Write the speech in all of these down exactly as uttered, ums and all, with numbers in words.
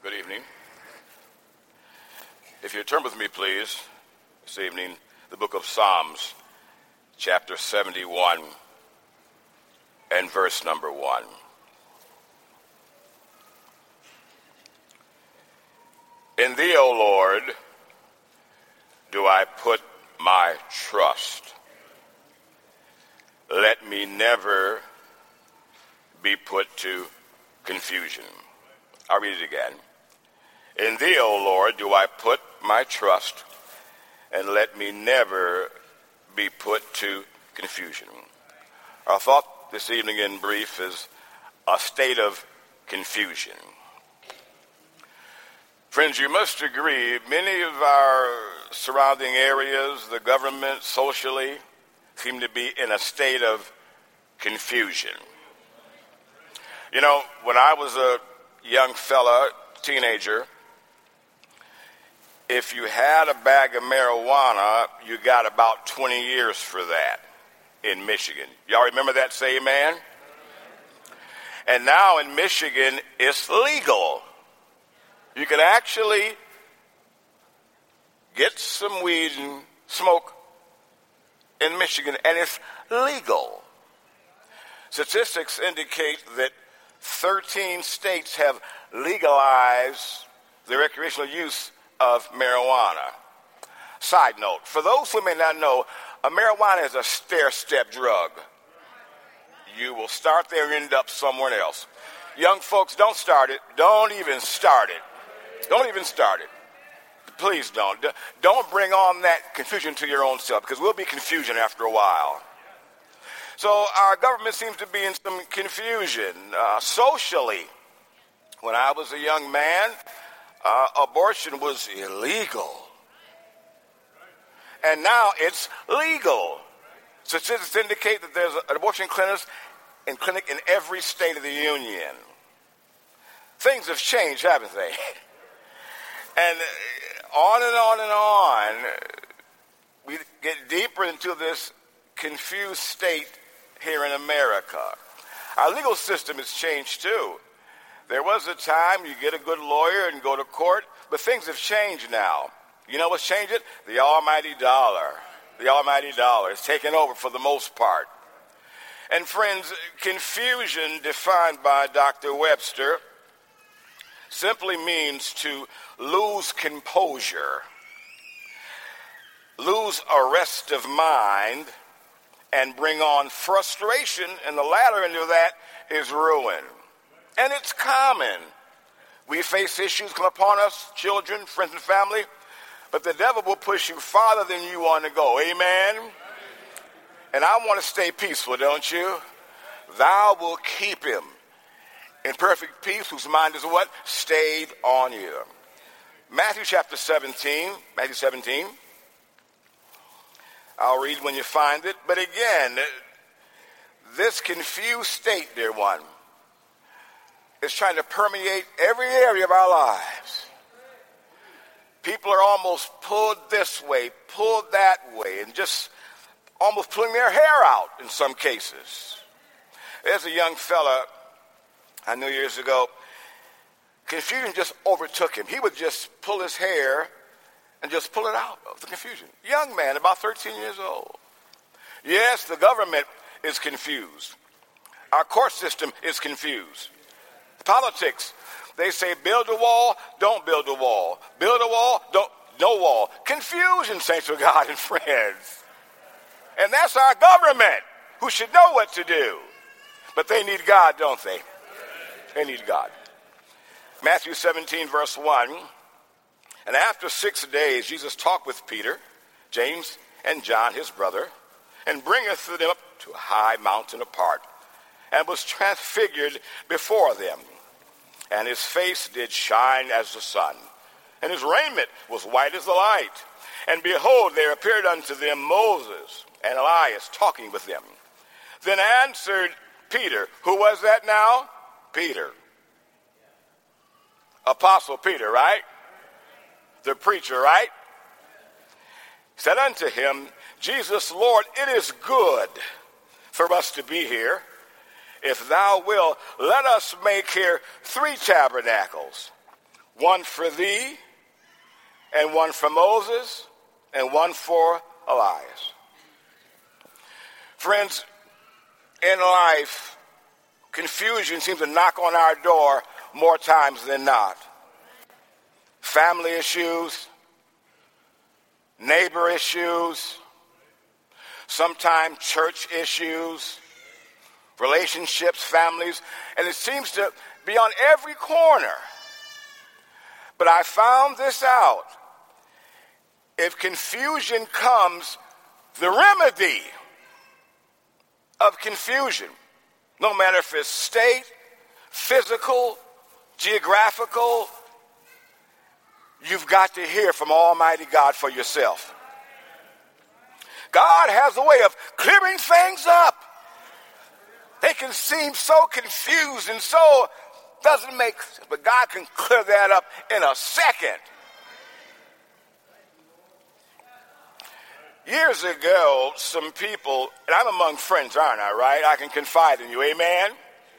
Good evening. If you turn with me, please, this evening, the book of Psalms, chapter seventy-one, and verse number one. In thee, O Lord, do I put my trust. Let me never be put to confusion. I'll read it again. In thee, O Lord, do I put my trust, and let me never be put to confusion. Our thought this evening in brief is a state of confusion. Friends, you must agree, many of our surrounding areas, the government, socially, seem to be in a state of confusion. You know, when I was a young fella, teenager, if you had a bag of marijuana, you got about twenty years for that in Michigan. Y'all remember that? Say amen. And now in Michigan, it's legal. You can actually get some weed and smoke in Michigan, and it's legal. Statistics indicate that thirteen states have legalized the recreational use of marijuana. Side note, for those who may not know, a marijuana is a stair-step drug. You will start there and end up somewhere else. Young folks, don't start it. Don't even start it. Don't even start it. Please don't. Don't bring on that confusion to your own self, because we'll be confusion after a while. So our government seems to be in some confusion. Uh, socially, when I was a young man, uh, abortion was illegal. And now it's legal. Statistics indicate that there's an abortion clinic in, clinic in every state of the union. Things have changed, haven't they? And on and on and on, we get deeper into this confused state here in America. Our legal system has changed too. There was a time you get a good lawyer and go to court, but things have changed now. You know what's changed it? The almighty dollar. The almighty dollar is taken over for the most part. And friends, confusion defined by Doctor Webster simply means to lose composure, lose arrest of mind, and bring on frustration, and the latter end of that is ruin. And it's common. We face issues come upon us, children, friends, and family, but the devil will push you farther than you want to go. Amen? Amen. And I want to stay peaceful, don't you? Thou will keep him in perfect peace, whose mind is what? Stayed on you. Matthew chapter seventeen, Matthew seventeen. I'll read when you find it. But again, this confused state, dear one, is trying to permeate every area of our lives. People are almost pulled this way, pulled that way, and just almost pulling their hair out in some cases. There's a young fella I knew years ago. Confusion just overtook him. He would just pull his hair and just pull it out of the confusion. Young man, about thirteen years old. Yes, the government is confused. Our court system is confused. Politics, they say build a wall, don't build a wall. Build a wall, don't, no wall. Confusion, saints of God and friends. And that's our government, who should know what to do. But they need God, don't they? They need God. Matthew seventeen, verse one. And after six days, Jesus talked with Peter, James, and John, his brother, and bringeth them up to a high mountain apart, and was transfigured before them. And his face did shine as the sun, and his raiment was white as the light. And behold, there appeared unto them Moses and Elias talking with them. Then answered Peter. Who was that now? Peter. Apostle Peter, right? The preacher, right? Said unto him, Jesus, Lord, it is good for us to be here. If thou wilt, let us make here three tabernacles, one for thee, and one for Moses, and one for Elias. Friends, in life, confusion seems to knock on our door more times than not. Family issues, neighbor issues, sometimes church issues, relationships, families, and it seems to be on every corner. But I found this out. If confusion comes, the remedy of confusion, no matter if it's state, physical, geographical, you've got to hear from Almighty God for yourself. God has a way of clearing things up. They can seem so confused and so doesn't make sense, but God can clear that up in a second. Years ago, some people, and I'm among friends, aren't I, right? I can confide in you, amen?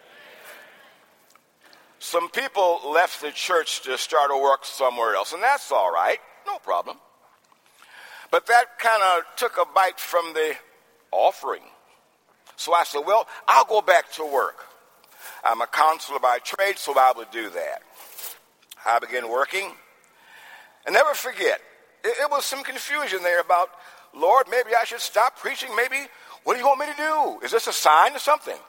Some people left the church to start a work somewhere else, and that's all right, no problem. But that kind of took a bite from the offering. So I said, well, I'll go back to work. I'm a counselor by trade, so I would do that. I began working. And never forget, it, it was some confusion there about, Lord, maybe I should stop preaching. Maybe, what do you want me to do? Is this a sign or something?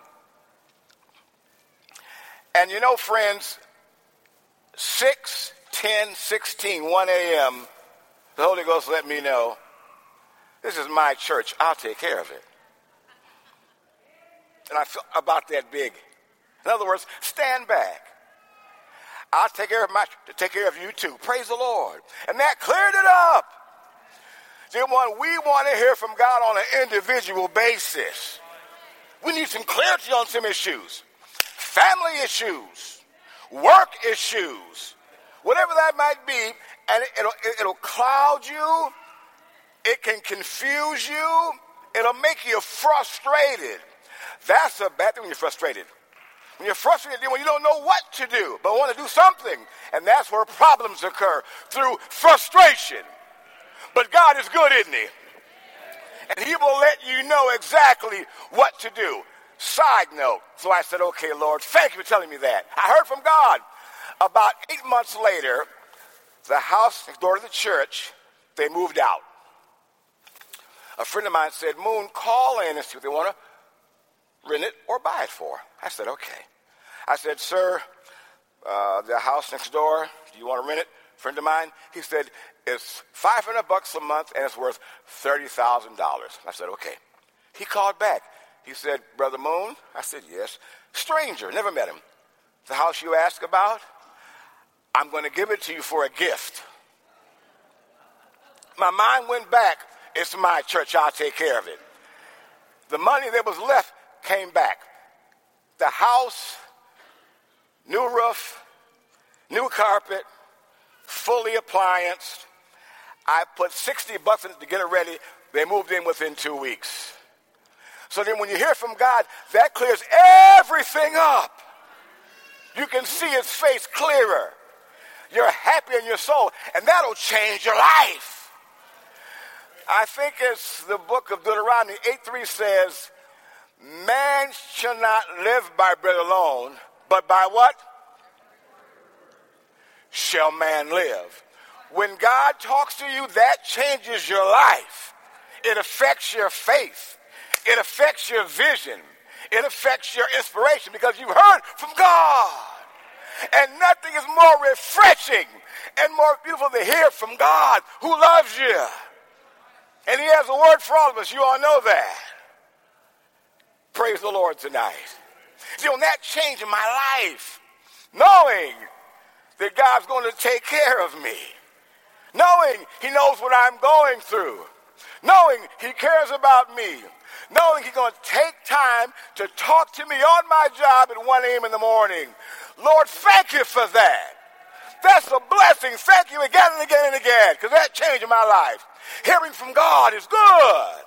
And you know, friends, six, ten, sixteen, one a.m., the Holy Ghost let me know, this is my church. I'll take care of it. And I felt about that big. In other words, stand back. I'll take care of my, to take care of you too. Praise the Lord. And that cleared it up. See, one, we want to hear from God on an individual basis. We need some clarity on some issues. Family issues, work issues, whatever that might be, and it'll, it'll cloud you, it can confuse you, it'll make you frustrated. That's a bad thing when you're frustrated. When you're frustrated, when you don't know what to do, but want to do something, and that's where problems occur, through frustration. But God is good, isn't he? And he will let you know exactly what to do. Side note, so I said, okay, Lord, thank you for telling me that. I heard from God. About eight months later, the house next door to the church, they moved out. A friend of mine said, Moon, call in and see what they want to rent it or buy it for. I said, okay. I said, sir, uh, the house next door, do you want to rent it? Friend of mine, he said, it's five hundred bucks a month and it's worth thirty thousand dollars. I said, okay. He called back. He said, Brother Moon? I said, yes. Stranger, never met him. The house you asked about, I'm going to give it to you for a gift. My mind went back. It's my church. I'll take care of it. The money that was left came back. The house, new roof, new carpet, fully applianced. I put sixty bucks in it to get it ready. They moved in within two weeks. So then when you hear from God, that clears everything up. You can see his face clearer. You're happy in your soul, and that'll change your life. I think it's the book of Deuteronomy eight three says, man shall not live by bread alone, but by what? Shall man live. When God talks to you, that changes your life. It affects your faith. It affects your vision. It affects your inspiration because you've heard from God. And nothing is more refreshing and more beautiful to hear from God who loves you. And he has a word for all of us. You all know that. Praise the Lord tonight. See, when that changed my life, knowing that God's going to take care of me, knowing he knows what I'm going through, knowing he cares about me, knowing he's going to take time to talk to me on my job at one a.m. in the morning. Lord, thank you for that. That's a blessing. Thank you again and again and again, because that changed my life. Hearing from God is good.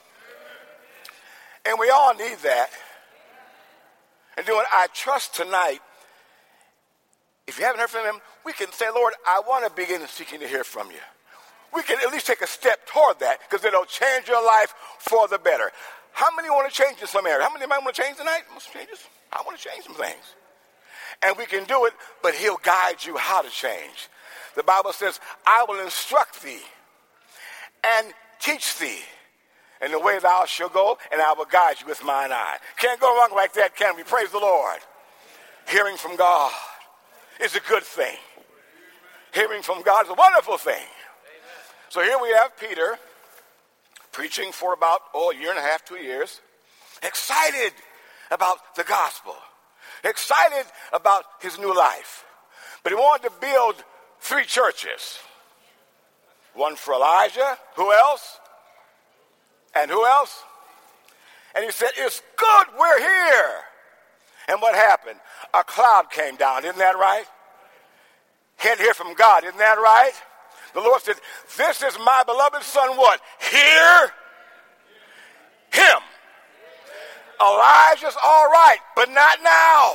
And we all need that. And doing, I trust tonight if you haven't heard from him, we can say, Lord, I want to begin seeking to hear from you. We can at least take a step toward that because it'll change your life for the better. How many want to change in some area? How many might want to change tonight? Most changes. I want to change some things. And we can do it, but he'll guide you how to change. The Bible says, I will instruct thee and teach thee in the way thou shalt go, and I will guide you with mine eye. Can't go wrong like that, can we? Praise the Lord. Hearing from God is a good thing. Hearing from God is a wonderful thing. So here we have Peter preaching for about, oh, a year and a half, two years, excited about the gospel, excited about his new life. But he wanted to build three churches. One for Elijah. Who else? And who else? And he said, it's good we're here. And what happened? A cloud came down. Isn't that right? He had to hear from God. Isn't that right? The Lord said, this is my beloved son, what? Hear him. Elijah's all right, but not now.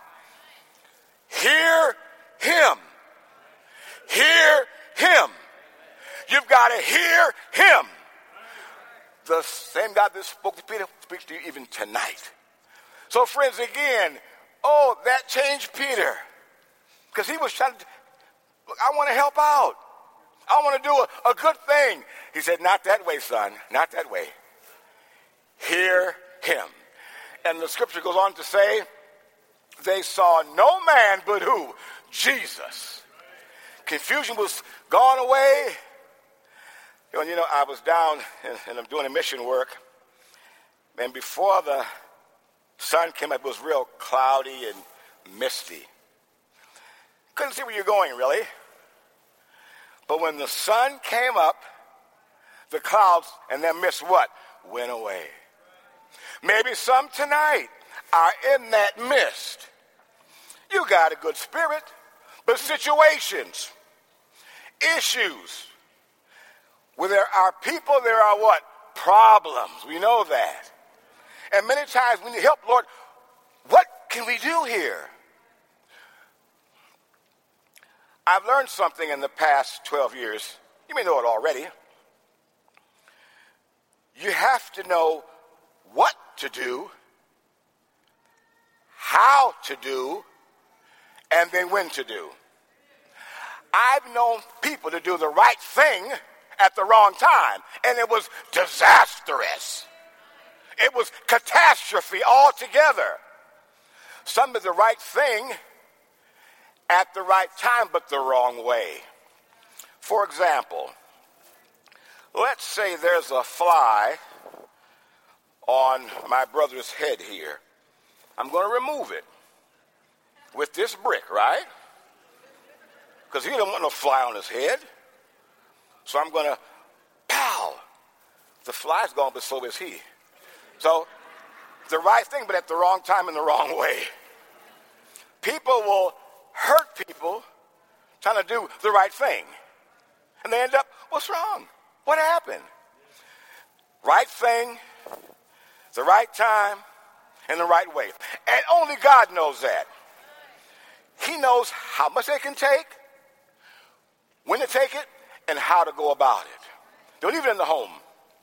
Hear him. Hear him. You've got to hear him. The same God that spoke to Peter speaks to you even tonight. So friends, again, oh, that changed Peter. Because he was trying to, look, I want to help out. I want to do a, a good thing. He said, not that way, son. Not that way. Hear him. And the scripture goes on to say, they saw no man but who? Jesus. Confusion was gone away. You know, you know I was down and, and I'm doing a mission work. And before the sun came up, it was real cloudy and misty. Couldn't see where you're going, really. But when the sun came up, the clouds and that mist what? Went away. Maybe some tonight are in that mist. You got a good spirit, but situations, issues, where there are people, there are what? Problems. We know that. And many times we need help, Lord, what can we do here? I've learned something in the past twelve years. You may know it already. You have to know what to do, how to do, and then when to do. I've known people to do the right thing at the wrong time, and it was disastrous. It was catastrophe altogether. Some did the right thing at the right time, but the wrong way. For example, let's say there's a fly on my brother's head here. I'm going to remove it with this brick, right? Because he don't want no fly on his head. So I'm going to, pow, the fly's gone, but so is he. So the right thing, but at the wrong time in the wrong way. People will hurt people trying to do the right thing. And they end up, what's wrong? What happened? Right thing, the right time, and the right way. And only God knows that. He knows how much they can take, when to take it, and how to go about it. Don't leave it in the home.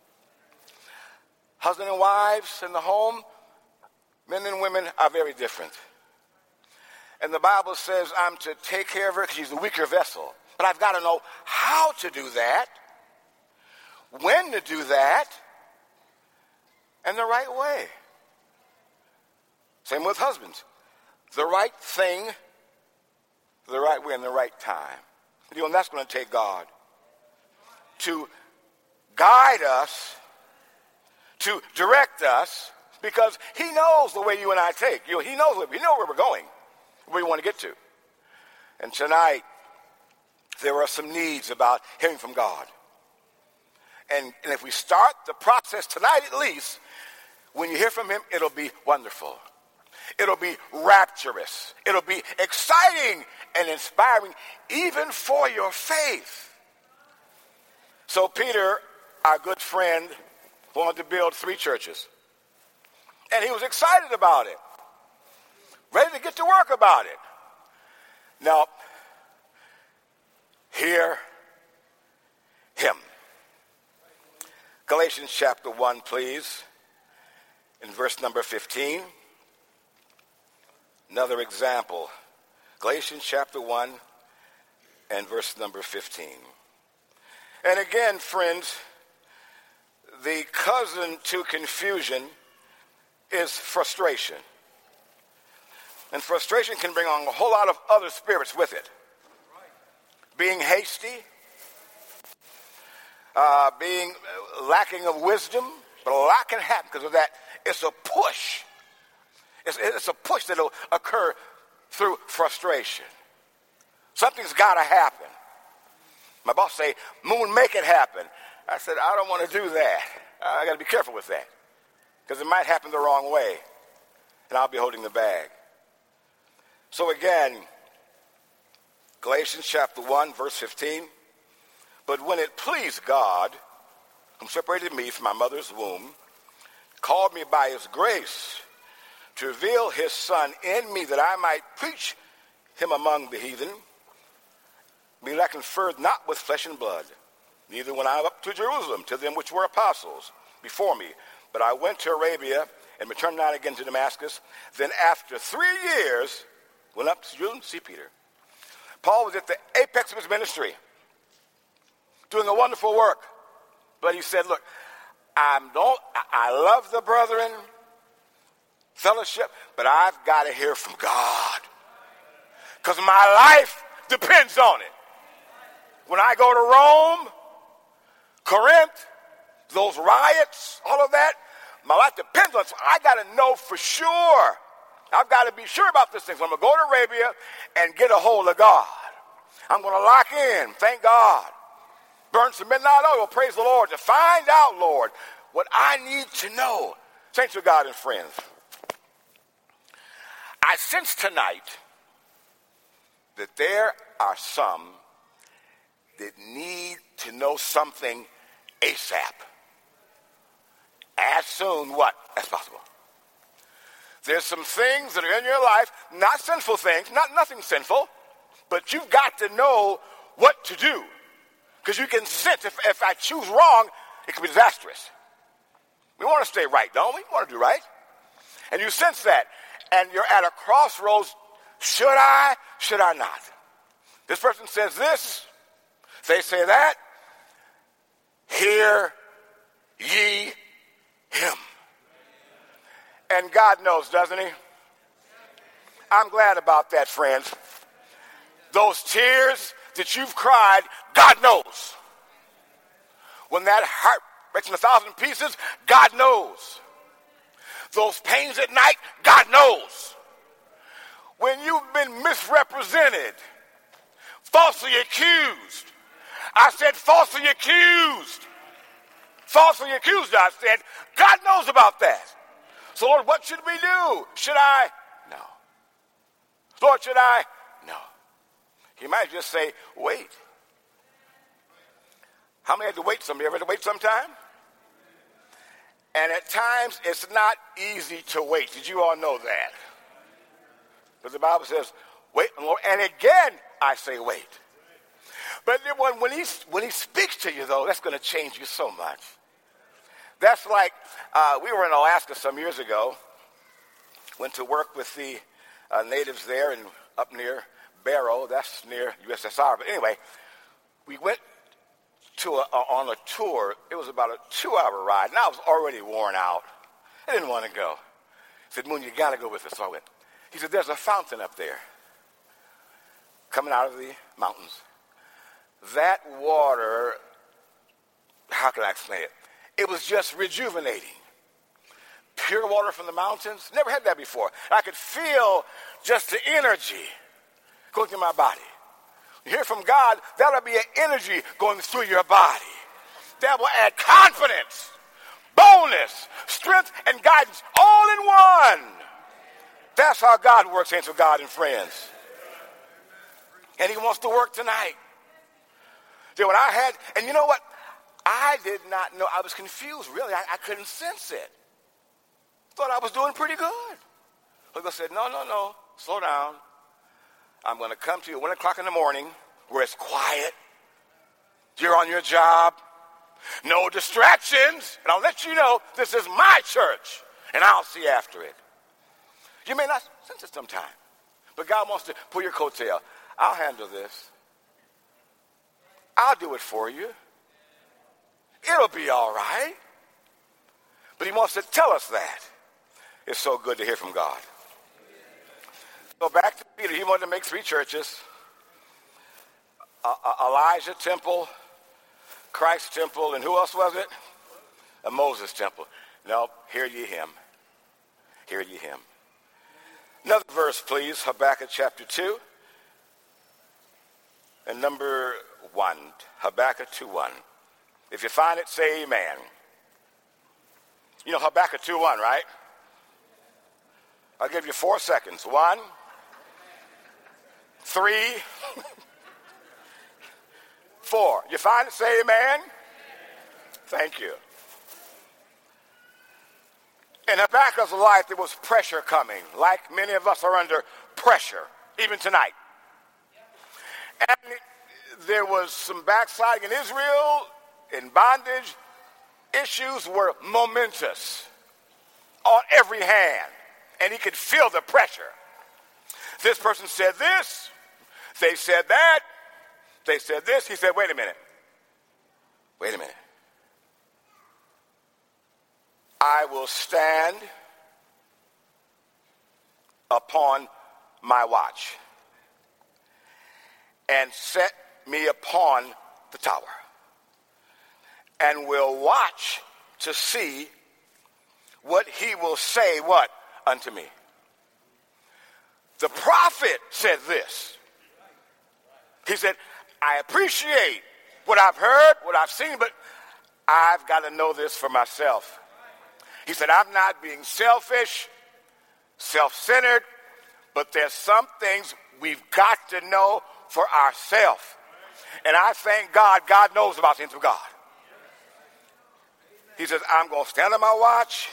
Husband and wives in the home, men and women are very different. And the Bible says I'm to take care of her because she's the weaker vessel. But I've got to know how to do that, when to do that, and the right way. Same with husbands. The right thing, the right way, and the right time. You know, and that's going to take God to guide us, to direct us, because he knows the way you and I take. You know, he knows, we know where we're going, where we want to get to. And tonight, there are some needs about hearing from God. And, and if we start the process tonight at least, when you hear from him, it'll be wonderful. It'll be rapturous. It'll be exciting and inspiring, even for your faith. So Peter, our good friend, wanted to build three churches. And he was excited about it, ready to get to work about it. Now, hear him. Galatians chapter one, please, in verse number fifteen. Another example. Galatians chapter one and verse number fifteen. And again, friends, the cousin to confusion is frustration. And frustration can bring on a whole lot of other spirits with it. Being hasty, uh, being lacking of wisdom, but a lot can happen because of that. It's a push. It's, it's a push that will occur through frustration. Something's got to happen. My boss say, Moon, make it happen. I said, I don't want to do that. I got to be careful with that because it might happen the wrong way, and I'll be holding the bag. So again, Galatians chapter one, verse fifteen. But when it pleased God, who separated me from my mother's womb, called me by his grace to reveal his son in me that I might preach him among the heathen, me that I conferred not with flesh and blood, neither went I up to Jerusalem to them which were apostles before me, but I went to Arabia and returned not again to Damascus. Then after three years, went up to Jerusalem to see Peter. Paul was at the apex of his ministry, doing a wonderful work. But he said, look, I don't, I love the brethren, fellowship, but I've got to hear from God. Because my life depends on it. When I go to Rome, Corinth, those riots, all of that, my life depends on it. So I got to know for sure. I've got to be sure about this thing. So I'm going to go to Arabia and get a hold of God. I'm going to lock in, thank God. Burn some midnight oil, praise the Lord, to find out, Lord, what I need to know. Saints of God and friends, I sense tonight that there are some that need to know something ASAP. As soon, what? As possible. There's some things that are in your life, not sinful things, not nothing sinful, but you've got to know what to do. Because you can sense if, if I choose wrong, it could be disastrous. We want to stay right, don't we? We want to do right. And you sense that. And you're at a crossroads. Should I? Should I not? This person says this. They say that. Hear ye him. And God knows, doesn't he? I'm glad about that, friends. Those tears that you've cried, God knows. When that heart breaks in a thousand pieces, God knows. Those pains at night, God knows. When you've been misrepresented, falsely accused. I said falsely accused. Falsely accused, I said. God knows about that. So, Lord, what should we do? Should I? No. Lord, should I? No. He might just say, wait. How many had to wait some? You ever had to wait sometime? And at times, it's not easy to wait. Did you all know that? Because the Bible says, wait, Lord. And again, I say wait. But then when, when, he, when he speaks to you, though, that's going to change you so much. That's like, uh, we were in Alaska some years ago, went to work with the uh, natives there and up near Barrow, that's near U S S R. But anyway, we went to a, uh, on a tour. It was about a two-hour ride, and I was already worn out. I didn't want to go. He said, Moon, you got to go with us. So I went. He said, there's a fountain up there coming out of the mountains. That water, how can I explain it? It was just rejuvenating. Pure water from the mountains. Never had that before. I could feel just the energy going through my body. You hear from God, that'll be an energy going through your body. That will add confidence, boldness, strength, and guidance all in one. That's how God works, saints of God and friends. And he wants to work tonight. Then when I had, and you know what? I did not know. I was confused, really. I, I couldn't sense it. Thought I was doing pretty good. But God said, no, no, no. Slow down. I'm going to come to you at one o'clock in the morning where it's quiet. You're on your job. No distractions. And I'll let you know this is my church. And I'll see after it. You may not sense it sometime. But God wants to pull your coattail. I'll handle this. I'll do it for you. It'll be all right. But he wants to tell us that. It's so good to hear from God. So back to Peter. He wanted to make three churches. Uh, uh, Elijah temple, Christ temple, and who else was it? A Moses temple. No, hear ye him. Hear ye him. Another verse, please. Habakkuk chapter two. And number one. Habakkuk two one. If you find it, say amen. You know Habakkuk two one, right? I'll give you four seconds. One, three, four. You find it, say amen. Thank you. In Habakkuk's life, there was pressure coming, like many of us are under pressure, even tonight. And there was some backsliding in Israel, in bondage. Issues were momentous on every hand, and he could feel the pressure. This person said this, they said that, they said this. He said, wait a minute, wait a minute. I will stand upon my watch and set me upon the tower and will watch to see what he will say, what, unto me. The prophet said this. He said, I appreciate what I've heard, what I've seen, but I've got to know this for myself. He said, I'm not being selfish, self-centered, but there's some things we've got to know for ourselves. And I thank God, God knows about things of God. He says, I'm going to stand on my watch,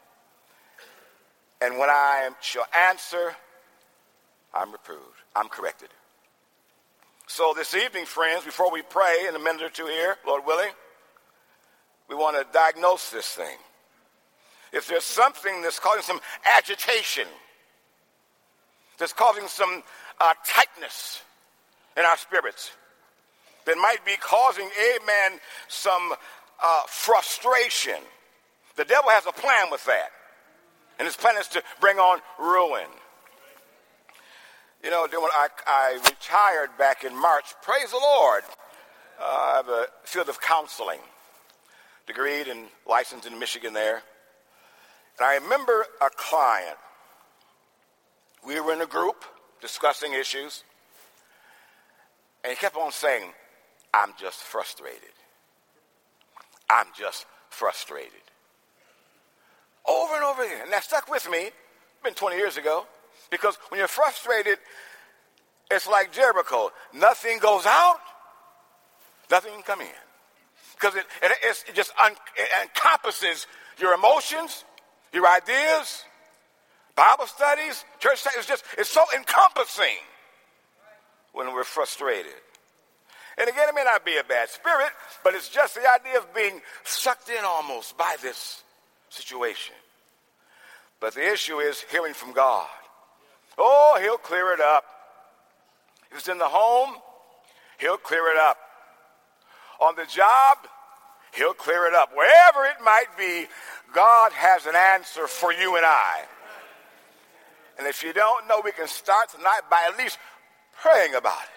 and when I shall answer, I'm reproved, I'm corrected. So this evening, friends, before we pray in a minute or two here, Lord willing, we want to diagnose this thing. If there's something that's causing some agitation, that's causing some uh, tightness in our spirits, that might be causing, amen, some uh, frustration. The devil has a plan with that. And his plan is to bring on ruin. You know, when I, I retired back in March, praise the Lord, uh, I have a field of counseling, degreed and licensed in Michigan there. And I remember a client. We were in a group discussing issues. And he kept on saying, I'm just frustrated. I'm just frustrated. Over and over again. And that stuck with me. It's been twenty years ago. Because when you're frustrated, it's like Jericho. Nothing goes out, nothing can come in. Because it, it, it just un, it encompasses your emotions, your ideas, Bible studies, church studies. It's just, it's so encompassing when we're frustrated. And again, it may not be a bad spirit, but it's just the idea of being sucked in almost by this situation. But the issue is hearing from God. Oh, he'll clear it up. If it's in the home, he'll clear it up. On the job, he'll clear it up. Wherever it might be, God has an answer for you and I. And if you don't know, we can start tonight by at least praying about it.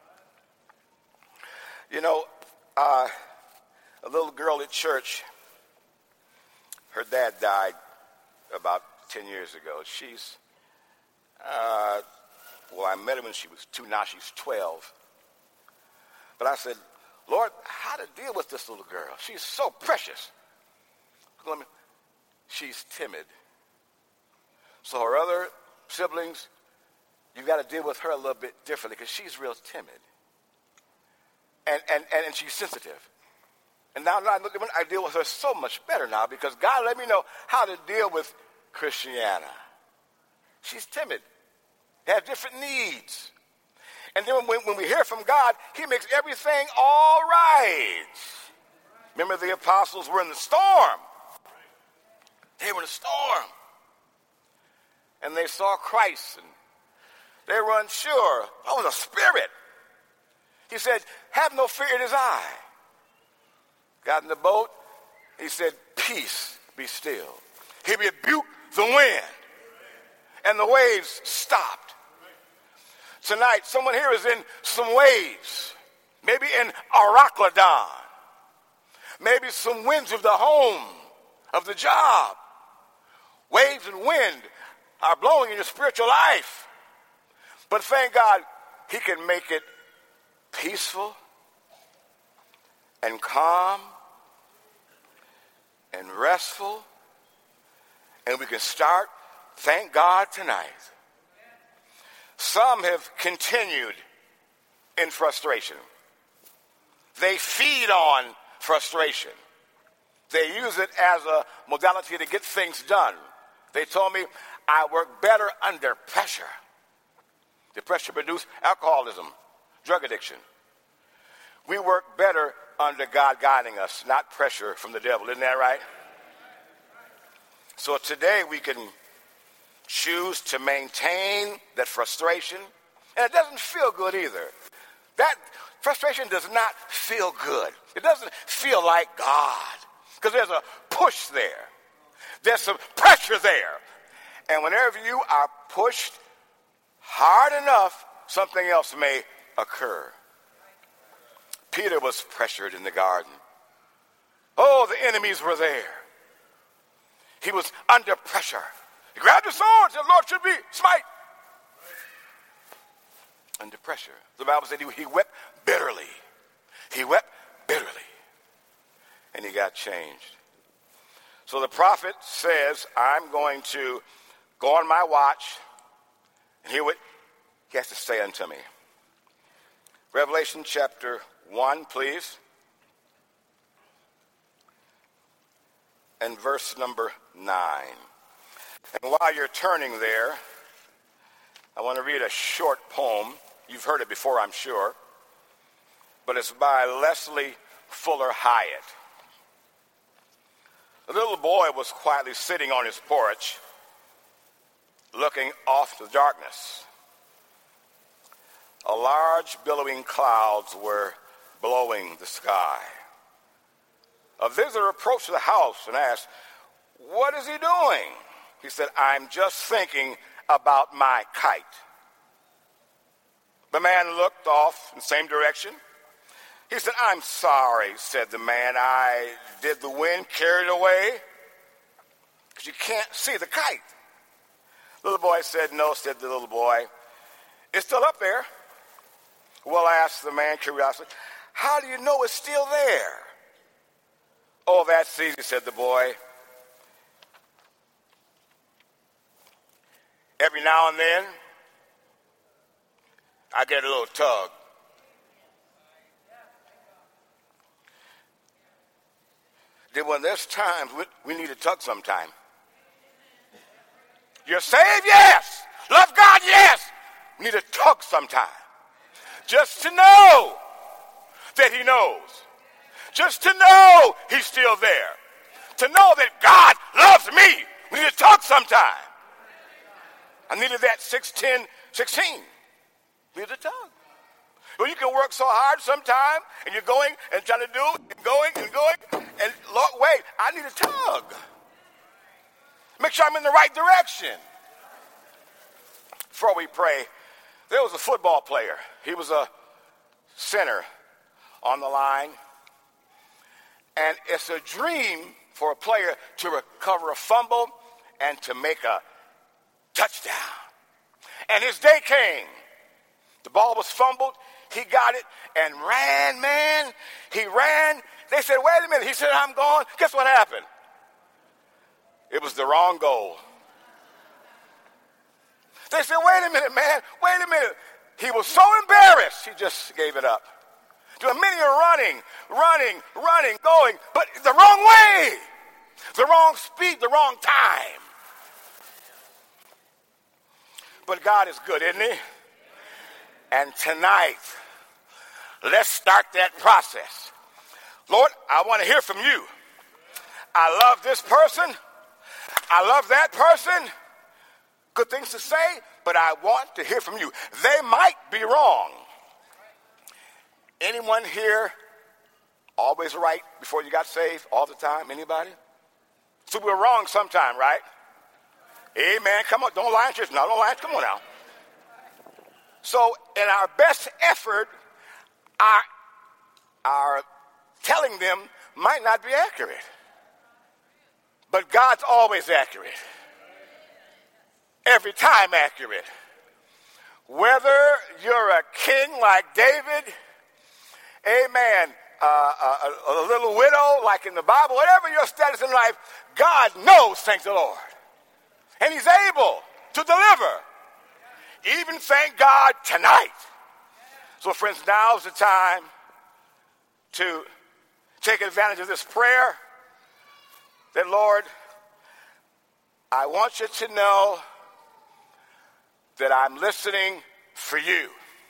You know, uh, a little girl at church, her dad died about ten years ago. She's, uh, well, I met her when she was two, now she's twelve. But I said, Lord, how to deal with this little girl? She's so precious. She's timid. So her other siblings, you've got to deal with her a little bit differently because she's real timid. And, and, and, and she's sensitive. And now, now I deal with her so much better now because God let me know how to deal with Christiana. She's timid. Has different needs. And then when, when we hear from God, he makes everything all right. Remember, the apostles were in the storm. They were in a storm. And they saw Christ, and they were unsure. Oh, the Spirit. He said, have no fear, it is I. Got in the boat. He said, peace, be still. He rebuked the wind, and the waves stopped. Tonight, someone here is in some waves, maybe in Arachladon, maybe some winds of the home, of the job. Waves and wind are blowing in your spiritual life. But thank God, he can make it peaceful and calm and restful. And we can start, thank God, tonight. Some have continued in frustration. They feed on frustration. They use it as a modality to get things done. They told me, I work better under pressure. The pressure produces alcoholism, drug addiction. We work better under God guiding us, not pressure from the devil. Isn't that right? So today we can choose to maintain that frustration. And it doesn't feel good either. That frustration does not feel good. It doesn't feel like God. Because there's a push there. There's some pressure there. And whenever you are pushed hard enough, something else may occur. Peter was pressured in the garden. Oh, the enemies were there. He was under pressure. He grabbed the sword and said, Lord, should be smite. Under pressure. The Bible said he, he wept bitterly. He wept bitterly. And he got changed. So the prophet says, I'm going to go on my watch and hear what he has to say unto me. Revelation chapter one, please. And verse number nine. And while you're turning there, I want to read a short poem. You've heard it before, I'm sure. But it's by Leslie Fuller Hyatt. A little boy was quietly sitting on his porch, looking off the darkness. A large billowing clouds were blowing the sky. A visitor approached the house and asked, what is he doing? He said, I'm just thinking about my kite. The man looked off in the same direction. He said, I'm sorry, said the man. I did the wind carry it away? Because you can't see the kite. Little boy said, no, said the little boy. It's still up there. Well, asked the man, curiosity, how do you know it's still there? Oh, that's easy, said the boy. Every now and then, I get a little tug. Then when there's times we, we need a tug sometime. You're saved? Yes. Love God? Yes. We need a tug sometime. Just to know that he knows. Just to know he's still there. To know that God loves me. We need a tug sometime. I needed that six ten sixteen. We need a tug. Well, you can work so hard sometime, and you're going and trying to do, and going and going, and Lord, wait, I need a tug. Make sure I'm in the right direction. Before we pray, there was a football player. He was a center on the line. And it's a dream for a player to recover a fumble and to make a touchdown. And his day came. The ball was fumbled. He got it and ran, man. He ran. They said, wait a minute. He said, I'm gone. Guess what happened? It was the wrong goal. They said, wait a minute, man. Wait a minute. He was so embarrassed, he just gave it up. There are many are running, running, running, going, but the wrong way. The wrong speed, the wrong time. But God is good, isn't he? And tonight, let's start that process. Lord, I want to hear from you. I love this person. I love that person. Good things to say, but I want to hear from you. They might be wrong. Anyone here always right before you got saved all the time? Anybody? So we're wrong sometime, right? Amen. Come on. Don't lie in church. No, don't lie. Come on now. So in our best effort, our, our telling them might not be accurate. But God's always accurate. Every time accurate. Whether you're a king like David, amen, uh, a, a little widow like in the Bible, whatever your status in life, God knows, thank the Lord. And he's able to deliver. Even thank God tonight. So friends, now's the time to take advantage of this prayer that, Lord, I want you to know that I'm listening for you.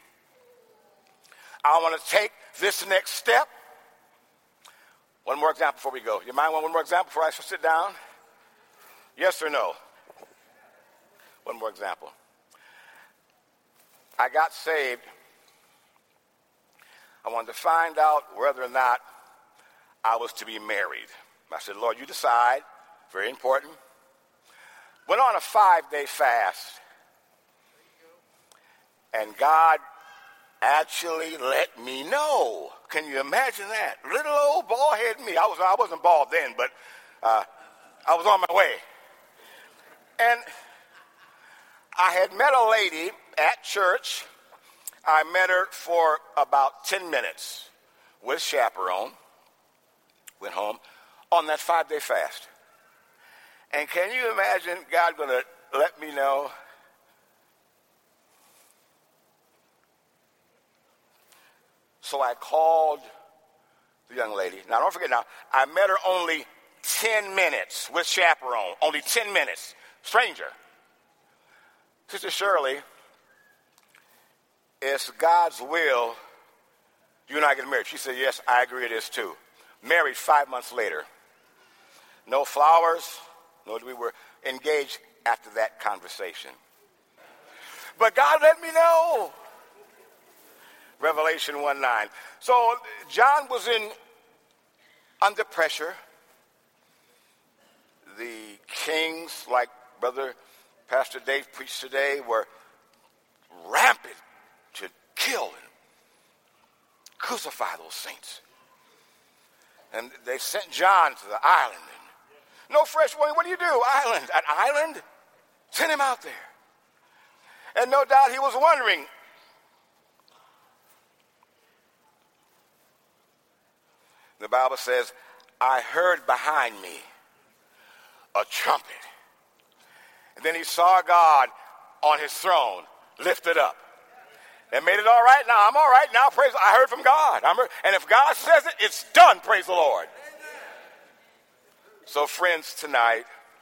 I want to take this next step. One more example before we go. You mind one more example before I sit down? Yes or no? One more example. I got saved. I wanted to find out whether or not I was to be married. I said, Lord, you decide. Very important. Went on a five-day fast. And God actually let me know. Can you imagine that? Little old bald-headed me. I, was, I wasn't bald then, but uh, I was on my way. And I had met a lady at church. I met her for about ten minutes with chaperone. Went home on that five-day fast. And can you imagine God going to let me know? So I called the young lady. Now, don't forget now, I met her only ten minutes with chaperone. Only ten minutes. Stranger. Sister Shirley, it's God's will you and I get married. She said, yes, I agree it is too. Married five months later. No flowers. No, we were engaged after that conversation. But God let me know. Revelation one nine. So John was in under pressure. The kings, like Brother Pastor Dave preached today, were rampant to kill and crucify those saints. And they sent John to the island. And no fresh water. What do you do? Island. An island? Send him out there. And no doubt he was wondering, the Bible says, I heard behind me a trumpet. And then he saw God on his throne lifted up. And made it all right. Now I'm all right. Now praise. I heard from God. I'm, and if God says it, it's done. Praise the Lord. So friends, tonight,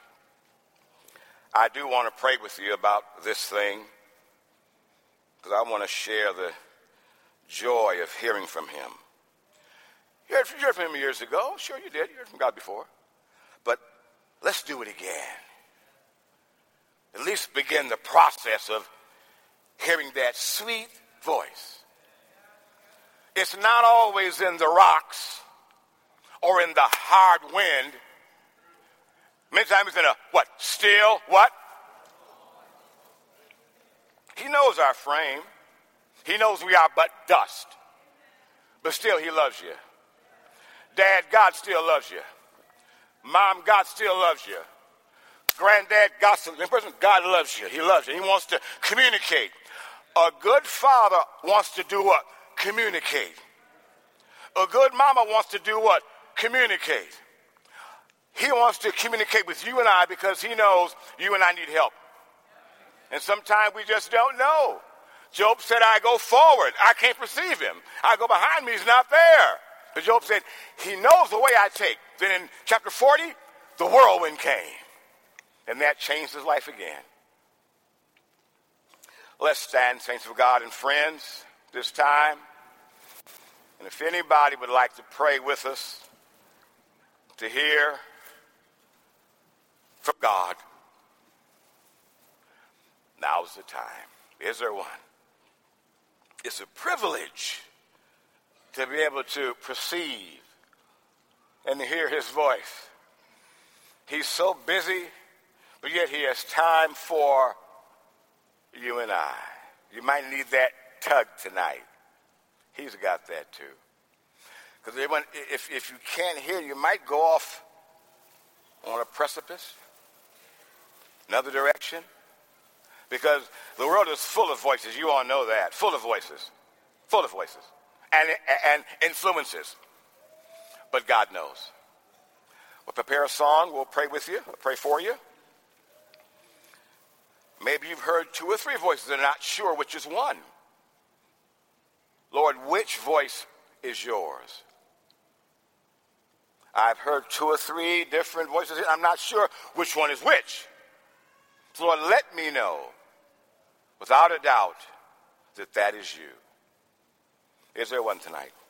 I do want to pray with you about this thing, because I want to share the joy of hearing from him. You heard, you heard from him years ago. Sure you did. You heard from God before. But let's do it again. At least begin the process of hearing that sweet voice. It's not always in the rocks or in the hard wind. Many times it's in a, what, still, what? He knows our frame. He knows we are but dust. But still, he loves you. Dad, God still loves you. Mom, God still loves you. Granddad, God still loves you. God loves you. He loves you. He wants to communicate. A good father wants to do what? Communicate. A good mama wants to do what? Communicate. He wants to communicate with you and I because he knows you and I need help. And sometimes we just don't know. Job said, I go forward. I can't perceive him. I go behind me. He's not there. But Job said, he knows the way I take. Then in chapter forty, the whirlwind came. And that changed his life again. Let's stand, saints of God and friends, this time. And if anybody would like to pray with us, to hear from God, now's the time. Is there one? It's a privilege to be able to perceive and to hear his voice. He's so busy, but yet he has time for you and I. You might need that tug tonight. He's got that too. Because if, if you can't hear, you might go off on a precipice, another direction. Because the world is full of voices. You all know that. Full of voices. Full of voices. And, and influences. But God knows. We'll prepare a song. We'll pray with you. We'll pray for you. Maybe you've heard two or three voices and are not sure which is one. Lord, which voice is yours? I've heard two or three different voices. I'm not sure which one is which. So Lord, let me know, without a doubt, that that is you. Is there one tonight?